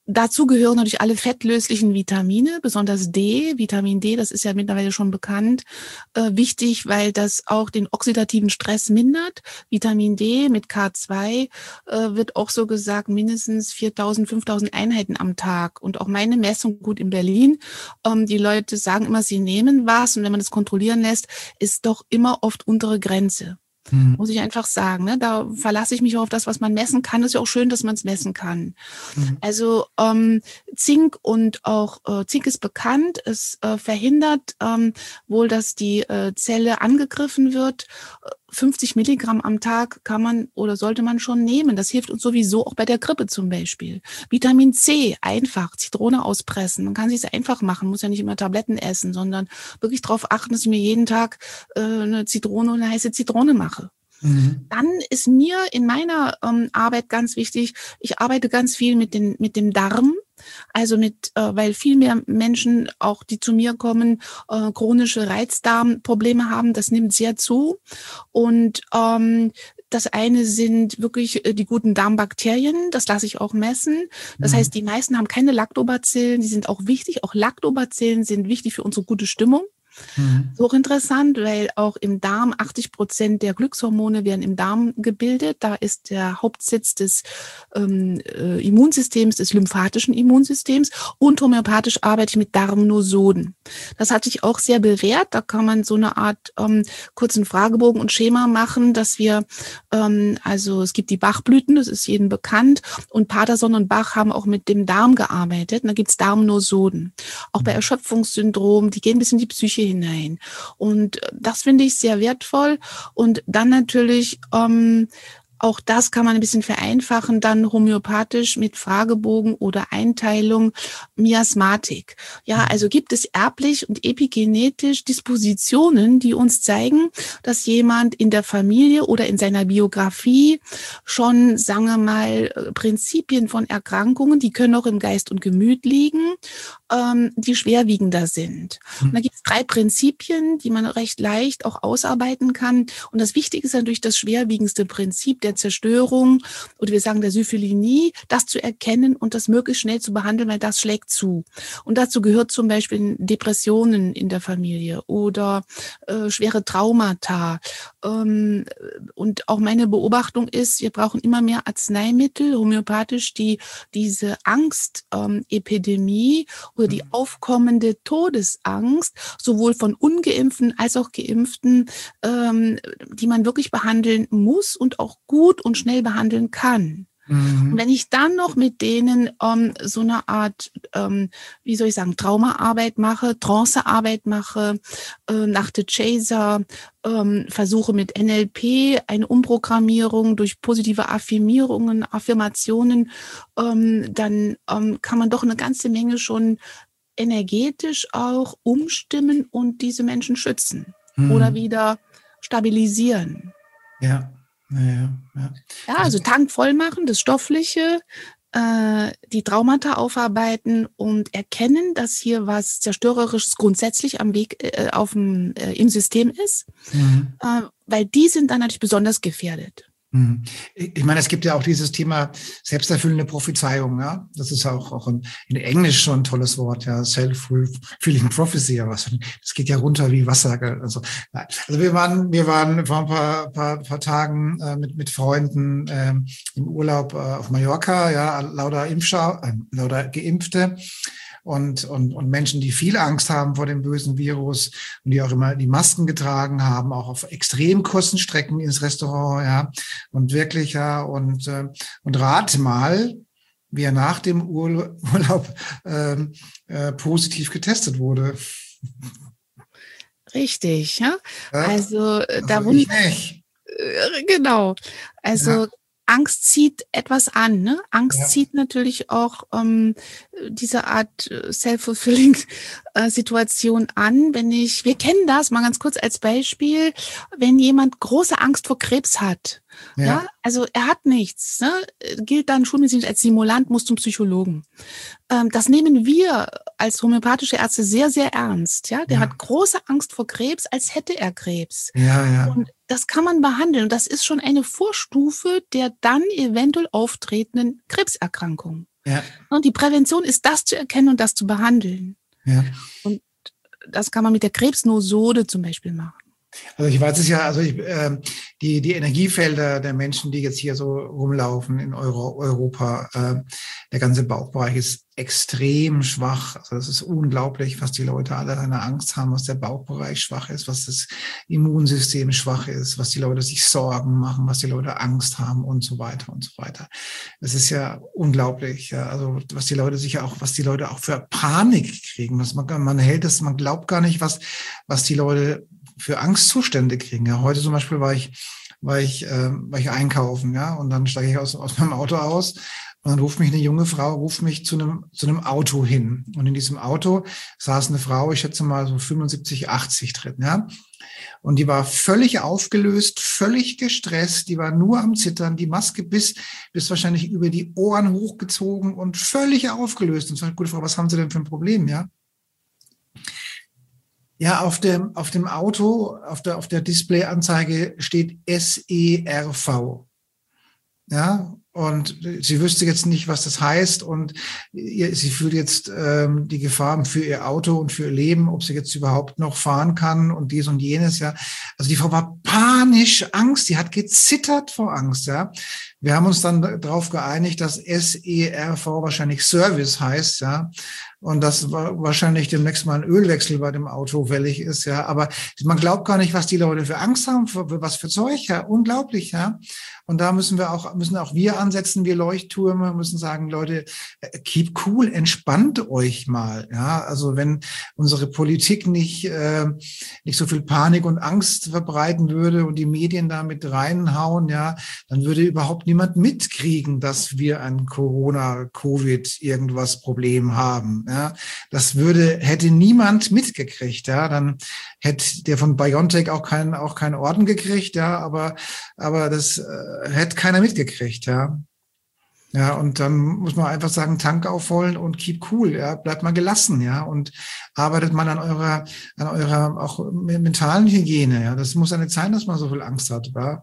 Dazu gehören natürlich alle fettlöslichen Vitamine, besonders D, Vitamin D, das ist ja mittlerweile schon bekannt, äh, wichtig, weil das auch den oxidativen Stress mindert. Vitamin D mit K zwei äh, wird auch so gesagt mindestens viertausend, fünftausend Einheiten am Tag. Und auch meine Messung, gut in Berlin, ähm, die Leute sagen immer, sie nehmen was und wenn man das kontrollieren lässt, ist doch immer oft untere Grenze. Mhm. Muss ich einfach sagen. Ne? Da verlasse ich mich auch auf das, was man messen kann. Ist ja auch schön, dass man es messen kann. Mhm. Also ähm, Zink und auch äh, Zink ist bekannt. Es äh, verhindert ähm, wohl, dass die äh, Zelle angegriffen wird. fünfzig Milligramm am Tag kann man oder sollte man schon nehmen. Das hilft uns sowieso auch bei der Grippe zum Beispiel. Vitamin C, einfach, Zitrone auspressen. Man kann es sich einfach machen, muss ja nicht immer Tabletten essen, sondern wirklich darauf achten, dass ich mir jeden Tag äh, eine Zitrone und eine heiße Zitrone mache. Mhm. Dann ist mir in meiner ähm, Arbeit ganz wichtig, ich arbeite ganz viel mit, den, mit dem Darm. Also mit, äh, weil viel mehr Menschen, auch die zu mir kommen, äh, chronische Reizdarmprobleme haben, das nimmt sehr zu. Und ähm, das eine sind wirklich äh, die guten Darmbakterien, das lasse ich auch messen. Das mhm. heißt, die meisten haben keine Lactobacillen, die sind auch wichtig. Auch Lactobacillen sind wichtig für unsere gute Stimmung. Mhm. So interessant, weil auch im Darm achtzig Prozent der Glückshormone werden im Darm gebildet. Da ist der Hauptsitz des ähm, äh, Immunsystems, des lymphatischen Immunsystems. Und homöopathisch arbeite ich mit Darmnosoden. Das hat sich auch sehr bewährt. Da kann man so eine Art ähm, kurzen Fragebogen und Schema machen, dass wir, ähm, also es gibt die Bachblüten, das ist jedem bekannt. Und Paterson und Bach haben auch mit dem Darm gearbeitet. Und da gibt es Darmnosoden. Auch bei Erschöpfungssyndrom, die gehen bis in die Psyche hinein. Und das finde ich sehr wertvoll. Und dann natürlich, ähm, auch das kann man ein bisschen vereinfachen, dann homöopathisch mit Fragebogen oder Einteilung Miasmatik. Ja, also gibt es erblich und epigenetisch Dispositionen, die uns zeigen, dass jemand in der Familie oder in seiner Biografie schon, sagen wir mal, Prinzipien von Erkrankungen, die können auch im Geist und Gemüt liegen, ähm, die schwerwiegender sind. Und da gibt es drei Prinzipien, die man recht leicht auch ausarbeiten kann. Und das Wichtige ist natürlich das schwerwiegendste Prinzip der Zerstörung oder wir sagen der Syphilie, das zu erkennen und das möglichst schnell zu behandeln, weil das schlägt zu. Und dazu gehört zum Beispiel Depressionen in der Familie oder äh, schwere Traumata. Ähm, und auch meine Beobachtung ist, wir brauchen immer mehr Arzneimittel, homöopathisch, die diese Angstepidemie ähm, oder die aufkommende Todesangst, sowohl von Ungeimpften als auch Geimpften, ähm, die man wirklich behandeln muss und auch gut und schnell behandeln kann. Mhm. Und wenn ich dann noch mit denen ähm, so eine Art, ähm, wie soll ich sagen, Traumaarbeit mache, Trancearbeit mache, äh, nach The Chaser, ähm, versuche mit N L P eine Umprogrammierung durch positive Affirmierungen, Affirmationen, ähm, dann ähm, kann man doch eine ganze Menge schon energetisch auch umstimmen und diese Menschen schützen mhm. oder wieder stabilisieren. Ja. Ja, ja, ja. ja, also Tank voll machen, das Stoffliche, äh, die Traumata aufarbeiten und erkennen, dass hier was Zerstörerisches grundsätzlich am Weg äh, auf dem, äh, im System ist, mhm. äh, weil die sind dann natürlich besonders gefährdet. Ich meine, es gibt ja auch dieses Thema selbsterfüllende Prophezeiung, ja. Das ist auch, auch in, in Englisch schon ein tolles Wort, ja. Self-fulfilling prophecy, ja. Was, das geht ja runter wie Wasser. Also, also wir waren, wir waren vor ein paar, paar, paar Tagen äh, mit, mit Freunden äh, im Urlaub äh, auf Mallorca, ja, lauter Impfschau, äh, lauter Geimpfte. Und, und, und Menschen, die viel Angst haben vor dem bösen Virus und die auch immer die Masken getragen haben, auch auf extrem kurzen Strecken ins Restaurant, ja, und wirklich, ja, und, äh, und rate mal, wie er nach dem Ur- Urlaub äh, äh, positiv getestet wurde. Richtig, ja. ja? Also, also da ich nicht. Genau. Also, ja. Angst zieht etwas an, ne? Angst ja. zieht natürlich auch ähm, diese Art self-fulfilling äh, Situation an. Wenn ich, wir kennen das mal ganz kurz als Beispiel, wenn jemand große Angst vor Krebs hat, ja, ja also er hat nichts, ne? Gilt dann schulmedizinisch als Simulant, muss zum Psychologen. Ähm, das nehmen wir als homöopathische Ärzte sehr, sehr ernst, ja? Der ja. hat große Angst vor Krebs, als hätte er Krebs. Ja, ja. Und das kann man behandeln. Und das ist schon eine Vorstufe der dann eventuell auftretenden Krebserkrankung. Ja. Und die Prävention ist, das zu erkennen und das zu behandeln. Ja. Und das kann man mit der Krebsnosode zum Beispiel machen. Also ich weiß es ja, also ich, äh, die, die Energiefelder der Menschen, die jetzt hier so rumlaufen in Euro, Europa, äh, der ganze Bauchbereich ist extrem schwach. Also es ist unglaublich, was die Leute alle eine Angst haben, was der Bauchbereich schwach ist, was das Immunsystem schwach ist, was die Leute sich Sorgen machen, was die Leute Angst haben und so weiter und so weiter. Es ist ja unglaublich, ja, also was die Leute sich auch, was die Leute auch für Panik kriegen, was man, man hält es, man glaubt gar nicht, was, was die Leute für Angstzustände kriegen. Ja, heute zum Beispiel war ich, war ich, äh, war ich einkaufen, ja, und dann steige ich aus, aus meinem Auto aus und dann ruft mich eine junge Frau, ruft mich zu einem, zu einem Auto hin. Und in diesem Auto saß eine Frau, ich schätze mal so fünfundsiebzig, achtzig drin, ja. Und die war völlig aufgelöst, völlig gestresst, die war nur am Zittern, die Maske bis, bis wahrscheinlich über die Ohren hochgezogen und völlig aufgelöst. Und ich sage, gute Frau, was haben Sie denn für ein Problem, ja? Ja, auf dem, auf dem Auto, auf der, auf der Displayanzeige steht S E R V. Ja, und sie wüsste jetzt nicht, was das heißt und ihr, sie fühlt jetzt ähm, die Gefahr für ihr Auto und für ihr Leben, ob sie jetzt überhaupt noch fahren kann und dies und jenes, ja. Also die Frau war panisch Angst, die hat gezittert vor Angst, ja. Wir haben uns dann darauf geeinigt, dass S E R V wahrscheinlich Service heißt, ja. Und dass wahrscheinlich demnächst mal ein Ölwechsel bei dem Auto fällig ist, ja. Aber man glaubt gar nicht, was die Leute für Angst haben, für, was für Zeug, ja. Unglaublich, ja. Und da müssen wir auch, müssen auch wir ansetzen, wir Leuchttürme, müssen sagen, Leute, keep cool, entspannt euch mal, ja. Also wenn unsere Politik nicht, äh, nicht so viel Panik und Angst verbreiten würde und die Medien da mit reinhauen, ja, dann würde überhaupt niemand mitkriegen, dass wir ein Corona-Covid irgendwas Problem haben. Ja, das würde, hätte niemand mitgekriegt, ja, dann hätte der von BioNTech auch keinen, auch keinen Orden gekriegt, ja, aber, aber das äh, hätte keiner mitgekriegt, ja. Ja, und dann muss man einfach sagen, Tank aufholen und keep cool, ja, bleibt mal gelassen, ja, und arbeitet mal an eurer, an eurer auch mentalen Hygiene, ja. Das muss ja nicht sein, dass man so viel Angst hat, ja.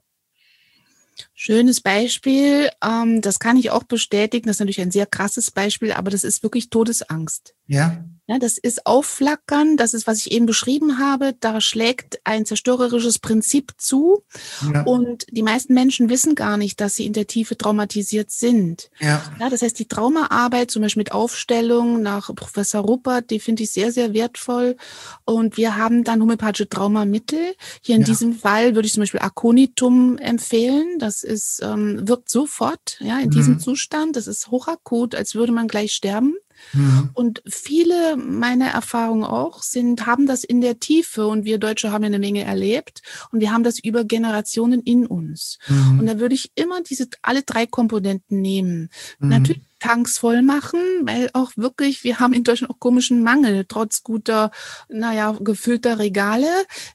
Schönes Beispiel, ähm, das kann ich auch bestätigen, das ist natürlich ein sehr krasses Beispiel, aber das ist wirklich Todesangst. Ja. Ja, das ist Aufflackern, das ist, was ich eben beschrieben habe, da schlägt ein zerstörerisches Prinzip zu Ja. und die meisten Menschen wissen gar nicht, dass sie in der Tiefe traumatisiert sind. Ja. Ja, das heißt, die Traumaarbeit, zum Beispiel mit Aufstellung nach Professor Ruppert, die finde ich sehr, sehr wertvoll und wir haben dann homöopathische Traumamittel. Hier in Ja. diesem Fall würde ich zum Beispiel Aconitum empfehlen, das ist, ähm, wirkt sofort, ja, in Mhm. diesem Zustand, das ist hochakut, als würde man gleich sterben. Mhm. Und viele meiner Erfahrungen auch sind, haben das in der Tiefe und wir Deutsche haben ja eine Menge erlebt und wir haben das über Generationen in uns. Mhm. Und da würde ich immer diese alle drei Komponenten nehmen. Mhm. Natürlich Tanks voll machen, weil auch wirklich, wir haben in Deutschland auch komischen Mangel, trotz guter, naja, gefüllter Regale,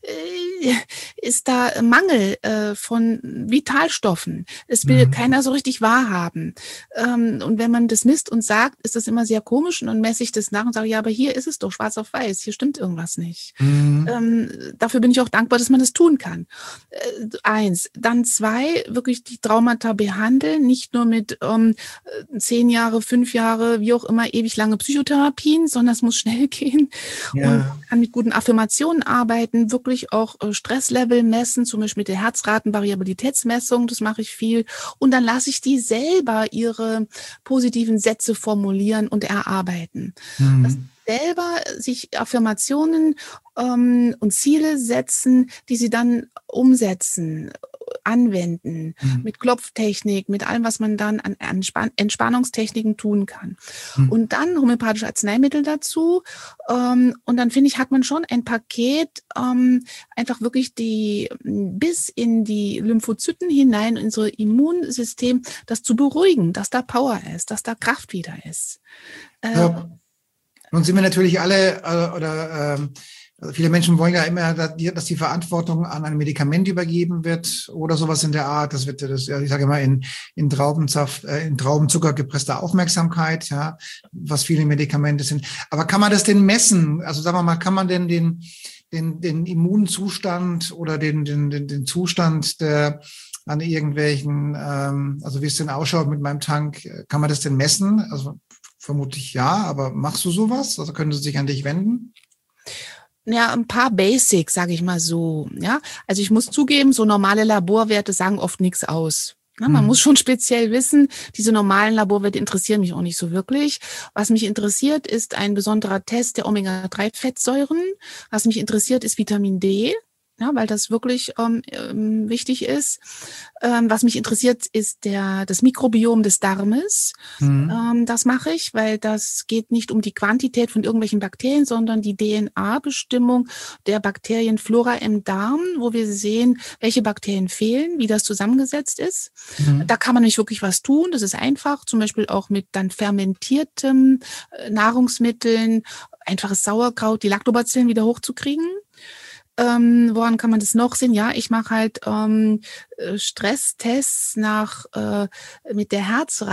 äh, ist da Mangel äh, von Vitalstoffen. Es will Mhm. keiner so richtig wahrhaben. Ähm, und wenn man das misst und sagt, ist das immer sehr komisch und dann messe ich das nach und sage, ja, aber hier ist es doch schwarz auf weiß, hier stimmt irgendwas nicht. Mhm. Ähm, dafür bin ich auch dankbar, dass man das tun kann. Äh, eins. Dann zwei, wirklich die Traumata behandeln, nicht nur mit ähm, zehn Jahre, fünf Jahre, wie auch immer, ewig lange Psychotherapien, sondern es muss schnell gehen. Ja. Und kann mit guten Affirmationen arbeiten, wirklich auch äh, Stresslevel messen, zum Beispiel mit der Herzratenvariabilitätsmessung, das mache ich viel. Und dann lasse ich die selber ihre positiven Sätze formulieren und erarbeiten. Mhm. Das selber sich Affirmationen ähm, und Ziele setzen, die sie dann umsetzen, anwenden, Mhm. mit Klopftechnik, mit allem, was man dann an Entspann- Entspannungstechniken tun kann. Mhm. Und dann homöopathische Arzneimittel dazu. Ähm, und dann finde ich, hat man schon ein Paket, ähm, einfach wirklich die bis in die Lymphozyten hinein, in unser Immunsystem, das zu beruhigen, dass da Power ist, dass da Kraft wieder ist. Äh, Ja. Nun sind wir natürlich alle, äh, oder ähm, also viele Menschen wollen ja immer, dass die, dass die Verantwortung an ein Medikament übergeben wird oder sowas in der Art. Das wird, das, ja, ich sage immer, in, in Traubensaft, äh, in Traubenzucker gepresste Aufmerksamkeit, ja, was viele Medikamente sind. Aber kann man das denn messen? Also sagen wir mal, kann man denn den, den, den Immunzustand oder den, den, den, den Zustand der an irgendwelchen, ähm, also wie es denn ausschaut mit meinem Tank, kann man das denn messen? Also vermutlich ja, aber machst du sowas? Also können sie sich an dich wenden? Ja, ein paar Basics, sage ich mal so. Ja, also ich muss zugeben, so normale Laborwerte sagen oft nichts aus. Ja, man muss Mhm. schon speziell wissen, diese normalen Laborwerte interessieren mich auch nicht so wirklich. Was mich interessiert, ist ein besonderer Test der Omega drei Fettsäuren. Was mich interessiert, ist Vitamin D. Ja, weil das wirklich ähm, ähm, wichtig ist. Ähm, was mich interessiert, ist der, das Mikrobiom des Darmes. Mhm. Ähm, das mache ich, weil das geht nicht um die Quantität von irgendwelchen Bakterien, sondern die D N A-Bestimmung der Bakterienflora im Darm, wo wir sehen, welche Bakterien fehlen, wie das zusammengesetzt ist. Da Mhm. kann man nicht wirklich was tun. Das ist einfach, zum Beispiel auch mit dann fermentiertem äh, Nahrungsmitteln, einfaches Sauerkraut, die Lactobacillen wieder hochzukriegen. Ähm, woran kann man das noch sehen? Ja, ich mache halt ähm, äh, Stresstests nach äh, mit der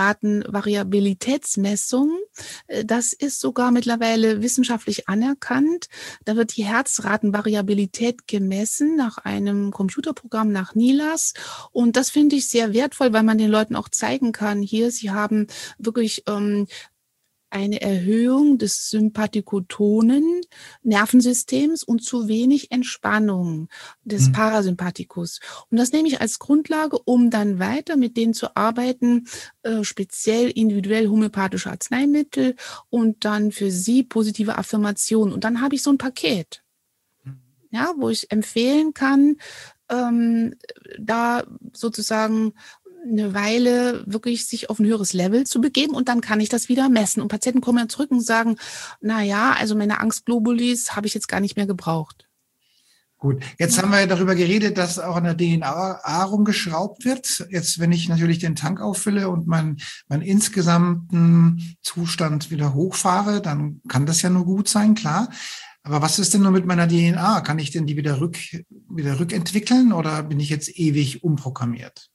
Herzratenvariabilitätsmessung. Äh, Das ist sogar mittlerweile wissenschaftlich anerkannt. Da wird die Herzratenvariabilität gemessen nach einem Computerprogramm, nach NILAS. Und das finde ich sehr wertvoll, weil man den Leuten auch zeigen kann, hier, sie haben wirklich ähm, eine Erhöhung des sympathikotonen Nervensystems und zu wenig Entspannung des Mhm. Parasympathikus. Und das nehme ich als Grundlage, um dann weiter mit denen zu arbeiten, äh, speziell individuell homöopathische Arzneimittel und dann für sie positive Affirmationen. Und dann habe ich so ein Paket, ja, wo ich empfehlen kann, ähm, da sozusagen eine Weile wirklich sich auf ein höheres Level zu begeben und dann kann ich das wieder messen. Und Patienten kommen ja zurück und sagen, na ja, also meine Angstglobulis habe ich jetzt gar nicht mehr gebraucht. Gut, jetzt haben wir ja darüber geredet, dass auch an der D N A rumgeschraubt wird. Jetzt, wenn ich natürlich den Tank auffülle und meinen mein insgesamten Zustand wieder hochfahre, dann kann das ja nur gut sein, klar. Aber was ist denn nur mit meiner D N A? Kann ich denn die wieder rück, wieder rückentwickeln oder bin ich jetzt ewig umprogrammiert?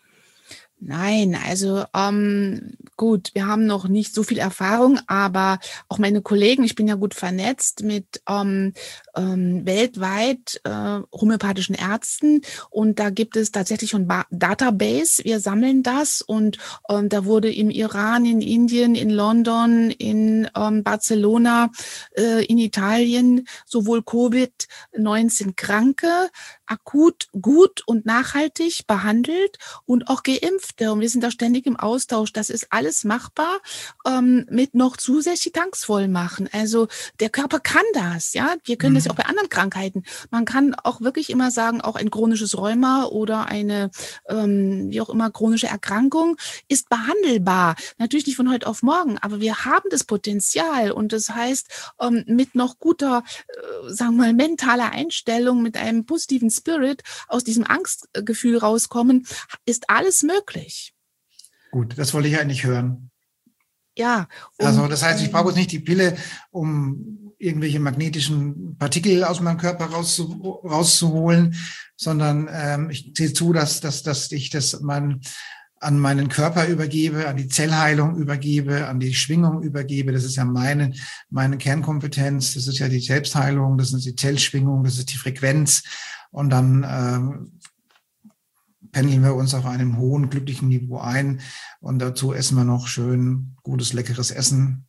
Nein, also ähm, gut, wir haben noch nicht so viel Erfahrung, aber auch meine Kollegen, ich bin ja gut vernetzt mit ähm, ähm, weltweit äh, homöopathischen Ärzten und da gibt es tatsächlich ein ba- Database, wir sammeln das und ähm, da wurde im Iran, in Indien, in London, in ähm, Barcelona, äh, in Italien sowohl Covid neunzehn Kranke akut gut und nachhaltig behandelt und auch Geimpfte. Und wir sind da ständig im Austausch. Das ist alles machbar ähm, mit noch zusätzlich tankvoll machen. Also der Körper kann das. Ja, wir können das ja auch Mhm. bei anderen Krankheiten. Man kann auch wirklich immer sagen, auch ein chronisches Rheuma oder eine ähm, wie auch immer chronische Erkrankung ist behandelbar. Natürlich nicht von heute auf morgen, aber wir haben das Potenzial. Und das heißt, ähm, mit noch guter, äh, sagen wir mal, mentaler Einstellung, mit einem positiven Spirit aus diesem Angstgefühl rauskommen, ist alles möglich. Gut, das wollte ich eigentlich hören. Ja, Also und das heißt, ich brauche ähm, jetzt nicht die Pille, um irgendwelche magnetischen Partikel aus meinem Körper rauszu, rauszuholen, sondern ähm, ich sehe zu, dass, dass, dass ich das mein, an meinen Körper übergebe, an die Zellheilung übergebe, an die Schwingung übergebe. Das ist ja meine, meine Kernkompetenz. Das ist ja die Selbstheilung, das ist die Zellschwingung, das ist die Frequenz. Und dann ähm, pendeln wir uns auf einem hohen, glücklichen Niveau ein. Und dazu essen wir noch schön gutes, leckeres Essen.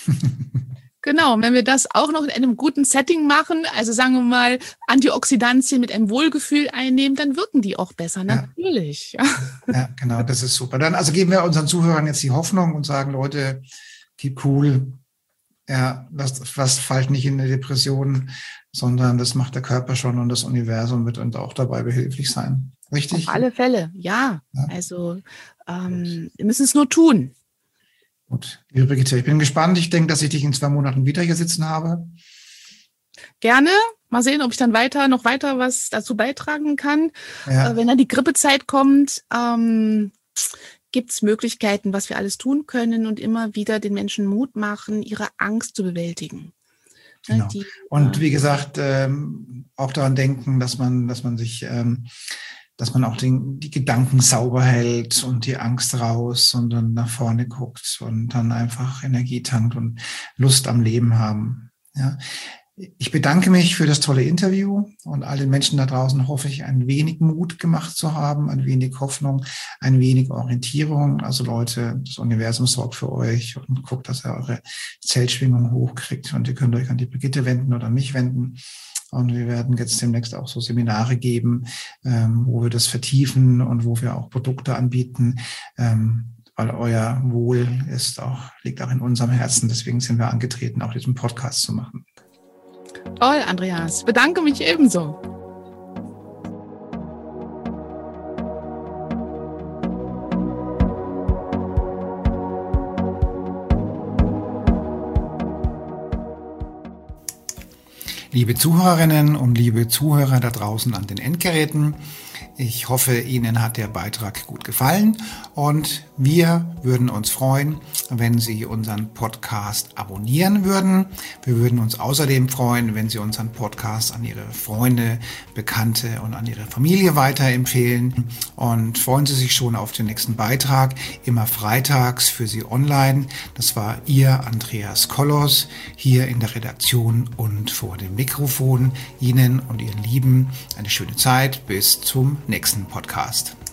genau, wenn wir das auch noch in einem guten Setting machen, also sagen wir mal Antioxidantien mit einem Wohlgefühl einnehmen, dann wirken die auch besser, Ja, natürlich. Ja. ja, genau, das ist super. Dann also geben wir unseren Zuhörern jetzt die Hoffnung und sagen, Leute, keep cool. Ja, das, was fällt nicht in eine Depression, sondern das macht der Körper schon und das Universum wird uns auch dabei behilflich sein. Auf Richtig? alle Fälle, ja. Ja, Also gut. ähm, wir müssen es nur tun. Gut. Liebe Brigitte, ich bin gespannt. Ich denke, dass ich dich in zwei Monaten wieder hier sitzen habe. Gerne. Mal sehen, ob ich dann weiter noch weiter was dazu beitragen kann. Äh, Ja, wenn dann die Grippezeit kommt, ähm, gibt es Möglichkeiten, was wir alles tun können und immer wieder den Menschen Mut machen, ihre Angst zu bewältigen. Ne, genau. die, Und äh, wie gesagt, ähm, auch daran denken, dass man, dass man sich, ähm, dass man auch den, die Gedanken sauber hält und die Angst raus und dann nach vorne guckt und dann einfach Energie tankt und Lust am Leben haben. Ja. Ich bedanke mich für das tolle Interview und allen Menschen da draußen hoffe ich, ein wenig Mut gemacht zu haben, ein wenig Hoffnung, ein wenig Orientierung. Also Leute, das Universum sorgt für euch und guckt, dass ihr eure Zellschwingung hochkriegt. Und ihr könnt euch an die Brigitte wenden oder an mich wenden. Und wir werden jetzt demnächst auch so Seminare geben, ähm, wo wir das vertiefen und wo wir auch Produkte anbieten, ähm, weil euer Wohl ist auch, liegt auch in unserem Herzen. Deswegen sind wir angetreten, auch diesen Podcast zu machen. Toll, Andreas. Bedanke mich ebenso. Liebe Zuhörerinnen und liebe Zuhörer da draußen an den Endgeräten, ich hoffe, Ihnen hat der Beitrag gut gefallen und wir würden uns freuen, wenn Sie unseren Podcast abonnieren würden. Wir würden uns außerdem freuen, wenn Sie unseren Podcast an Ihre Freunde, Bekannte und an Ihre Familie weiterempfehlen. Und freuen Sie sich schon auf den nächsten Beitrag, immer freitags für Sie online. Das war Ihr Andreas Kollos hier in der Redaktion und vor dem Mikrofon. Ihnen und Ihren Lieben eine schöne Zeit. Bis zum nächsten Podcast.